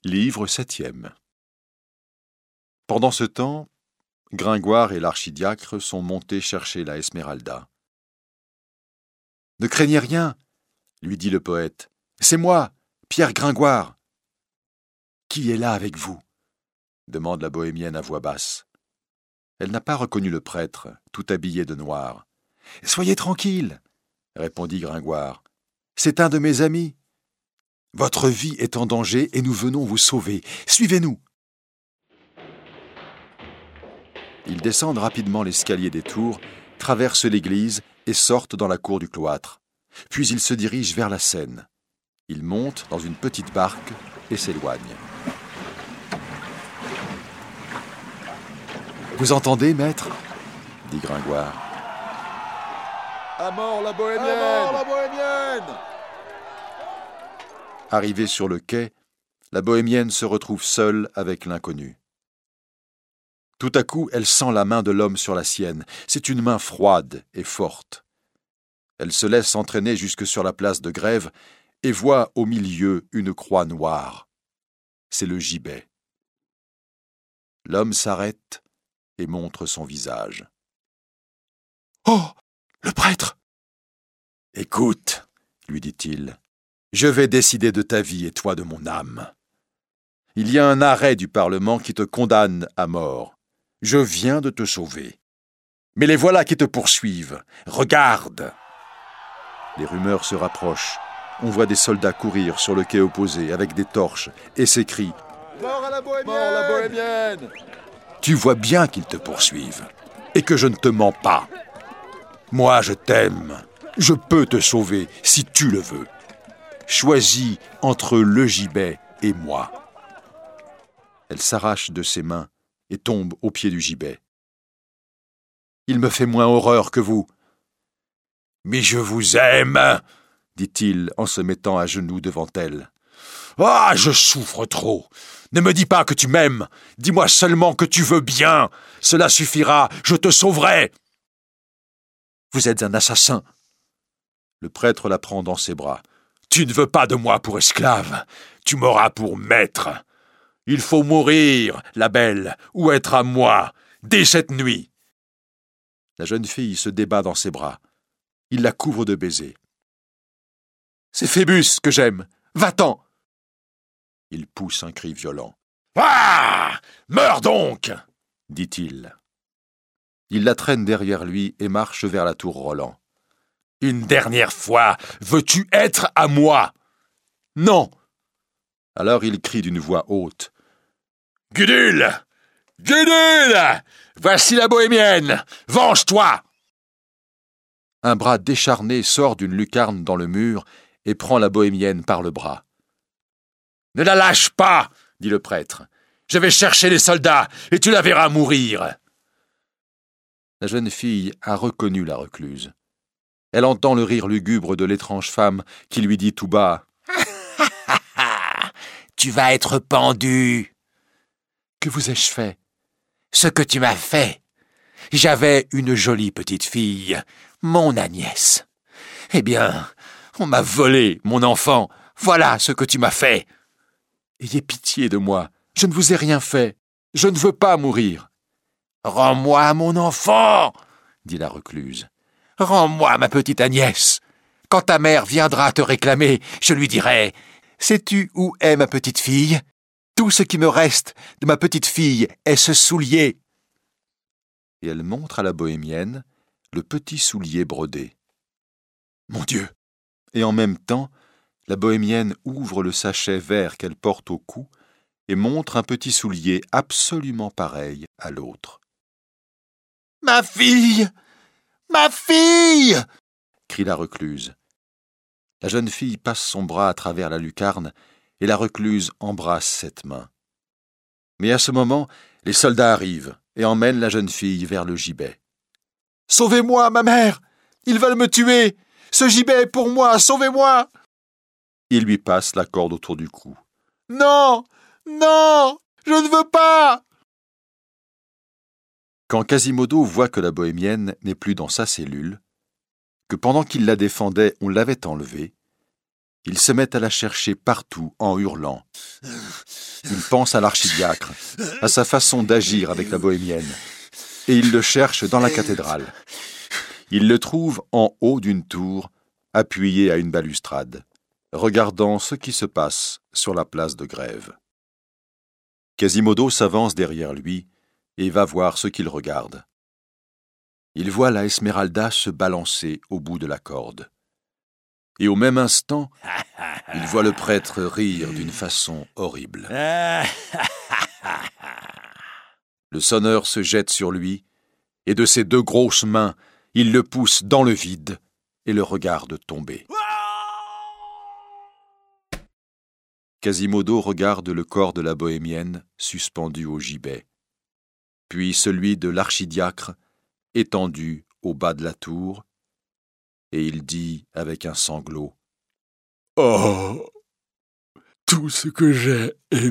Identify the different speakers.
Speaker 1: Livre 7e. Pendant ce temps, Gringoire et l'archidiacre sont montés chercher la Esmeralda. « Ne craignez rien, lui dit le poète. C'est moi, Pierre Gringoire. »« Qui est là avec vous ?» demande la bohémienne à voix basse. Elle n'a pas reconnu le prêtre, tout habillé de noir. « Soyez tranquille, répondit Gringoire. C'est un de mes amis. Votre vie est en danger et nous venons vous sauver. Suivez-nous. » Ils descendent rapidement l'escalier des tours, traversent l'église et sortent dans la cour du cloître. Puis ils se dirigent vers la Seine. Ils montent dans une petite barque et s'éloignent. « Vous entendez, maître ?» dit Gringoire. «
Speaker 2: À mort la bohémienne ! À mort la bohémienne !»
Speaker 1: Arrivée sur le quai, la bohémienne se retrouve seule avec l'inconnu. Tout à coup, elle sent la main de l'homme sur la sienne. C'est une main froide et forte. Elle se laisse entraîner jusque sur la place de Grève et voit au milieu une croix noire. C'est le gibet. L'homme s'arrête et montre son visage. « Oh, le prêtre !»« Écoute, lui dit-il, je vais décider de ta vie et toi de mon âme. Il y a un arrêt du Parlement qui te condamne à mort. Je viens de te sauver. Mais les voilà qui te poursuivent. Regarde !» Les rumeurs se rapprochent. On voit des soldats courir sur le quai opposé avec des torches et s'écrient «
Speaker 2: Mort à la bohémienne ! Mort à la bohémienne !»
Speaker 1: Tu vois bien qu'ils te poursuivent et que je ne te mens pas. Moi, je t'aime. Je peux te sauver si tu le veux. Choisis entre le gibet et moi. » Elle s'arrache de ses mains et tombe au pied du gibet. « Il me fait moins horreur que vous. »« Mais je vous aime, dit-il en se mettant à genoux devant elle. « Ah, je souffre trop. Ne me dis pas que tu m'aimes. Dis-moi seulement que tu veux bien. Cela suffira, je te sauverai. »« Vous êtes un assassin. » Le prêtre la prend dans ses bras. « Tu ne veux pas de moi pour esclave. Tu m'auras pour maître. Il faut mourir, la belle, ou être à moi, dès cette nuit. » La jeune fille se débat dans ses bras. Il la couvre de baisers. « C'est Phébus que j'aime. Va-t'en !» Il pousse un cri violent. « Ah ! Meurs donc !» dit-il. Il la traîne derrière lui et marche vers la tour Roland. « Une dernière fois, veux-tu être à moi ?»« Non !» Alors il crie d'une voix haute. « Gudule ! Gudule ! Voici la bohémienne ! Venge-toi !» Un bras décharné sort d'une lucarne dans le mur et prend la bohémienne par le bras. « Ne la lâche pas !» dit le prêtre. « Je vais chercher les soldats et tu la verras mourir. » La jeune fille a reconnu la recluse. Elle entend le rire lugubre de l'étrange femme qui lui dit tout bas « Tu vas être pendu !»« Que vous ai-je fait ?»« Ce que tu m'as fait. J'avais une jolie petite fille, mon Agnès. Eh bien, on m'a volé mon enfant. Voilà ce que tu m'as fait. Ayez pitié de moi. Je ne vous ai rien fait. Je ne veux pas mourir. »« Rends-moi mon enfant !» dit la recluse. « Rends-moi ma petite Agnès. Quand ta mère viendra te réclamer, je lui dirai « Sais-tu où est ma petite fille ? Tout ce qui me reste de ma petite fille est ce soulier. » Et elle montre à la bohémienne le petit soulier brodé. « Mon Dieu !» Et en même temps, la bohémienne ouvre le sachet vert qu'elle porte au cou et montre un petit soulier absolument pareil à l'autre. « Ma fille ! Ma fille !» crie la recluse. La jeune fille passe son bras à travers la lucarne et la recluse embrasse cette main. Mais à ce moment, les soldats arrivent et emmènent la jeune fille vers le gibet. « Sauvez-moi, ma mère ! Ils veulent me tuer ! Ce gibet est pour moi, sauvez-moi !» Il lui passe la corde autour du cou. « Non ! Non ! Je ne veux pas !» Quand Quasimodo voit que la bohémienne n'est plus dans sa cellule, que pendant qu'il la défendait, on l'avait enlevée, il se met à la chercher partout en hurlant. « Il pense à l'archidiacre, à sa façon d'agir avec la bohémienne, et il le cherche dans la cathédrale. Il le trouve en haut d'une tour, appuyé à une balustrade, regardant ce qui se passe sur la place de Grève. Quasimodo s'avance derrière lui et va voir ce qu'il regarde. Il voit la Esmeralda se balancer au bout de la corde. Et au même instant, il voit le prêtre rire d'une façon horrible. Le sonneur se jette sur lui, et de ses 2 grosses mains, il le pousse dans le vide et le regarde tomber. Quasimodo regarde le corps de la bohémienne suspendu au gibet, puis celui de l'archidiacre étendu au bas de la tour, et il dit avec un sanglot : « Oh, tout ce que j'ai aimé !